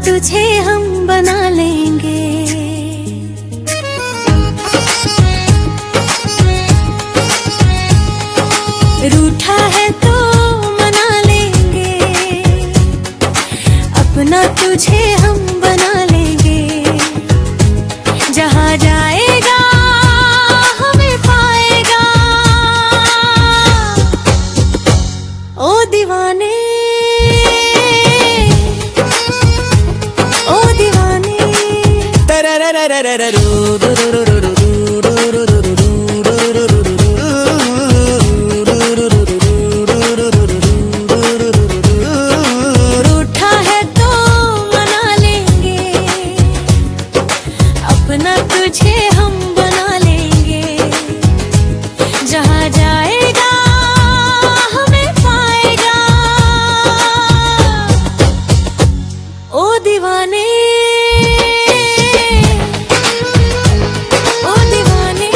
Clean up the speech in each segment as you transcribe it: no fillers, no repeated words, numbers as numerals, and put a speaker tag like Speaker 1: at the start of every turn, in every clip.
Speaker 1: तुझे हम बना लेंगे। रूठा है तो मना लेंगे, अपना तुझे हम बना लेंगे। जहाँ जाएगा हमें पाएगा, ओ दीवाने ओ दीवाने। रूठा है तो मना लेंगे, अपना तुझे हम बना लेंगे। जहाँ जाएगा हमें पाएगा, ओ दीवाने ओ दीवाने।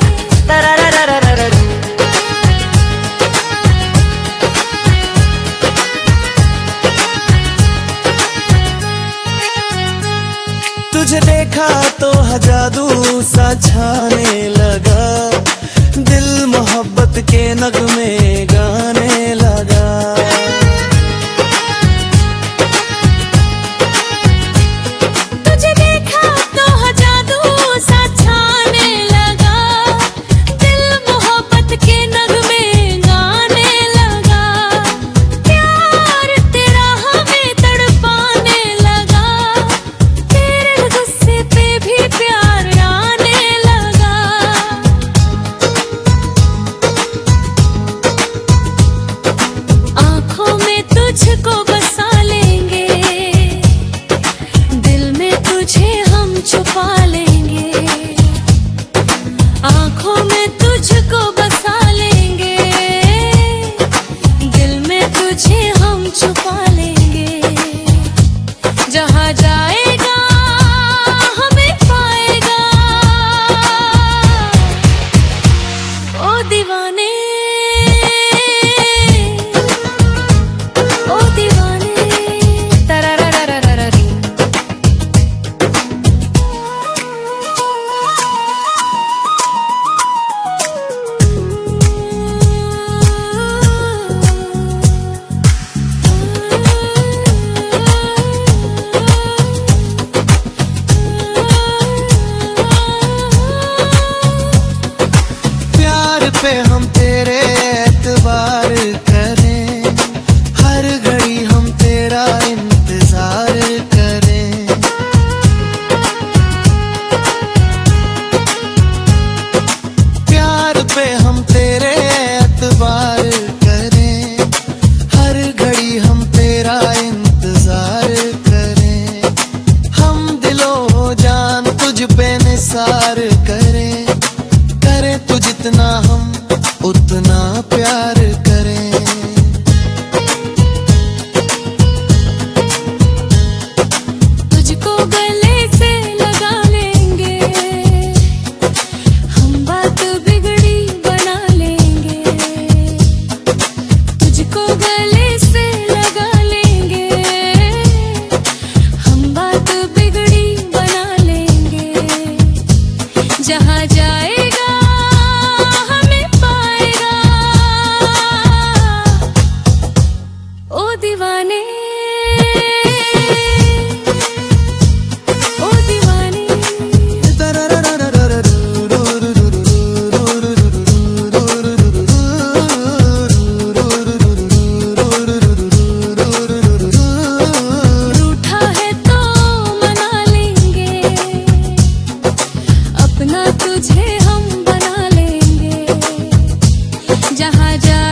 Speaker 2: तुझे देखा तो जादू सा छाने लगा, दिल मोहब्बत के नगमे गाने लगा।
Speaker 1: तुझे देखा तो जादू सा छाने लगा, दिल मोहब्बत के नगमे गाने लगा। प्यार तेरा हमें तड़पाने लगा, तेरे गुस्से पे भी प्यार आने लगा। आँखों में तुझको बसा लेंगे, दिल में तुझे हम छुपा लेंगे। आँखों में तुझको बसा लेंगे, दिल में तुझे हम छुपा लेंगे। जहाँ जाएगा हमें पाएगा, ओ दीवाने ओ दीवाने। तरररररररी।
Speaker 2: प्यार पे हम तेरे एतबार करें, हर घड़ी हम तेरा इंतजार करें। प्यार पे हम तेरे एतबार करें, हर घड़ी हम तेरा इंतजार करें। हम दिलो जान तुझ पे निसार करें, करें तू जितना हम उतना प्यार करें।
Speaker 1: तुझको गले से लगा लेंगे, हम बात बिगड़ी बना लेंगे। तुझको गले से लगा लेंगे, हम बात बिगड़ी बना लेंगे। जहाँ जाएगा हमें पाएगा, ओ दीवाने ओ दीवाने। रूठा है तो मना लेंगे, अपना तुझे हम बना लेंगे। जहाँ जा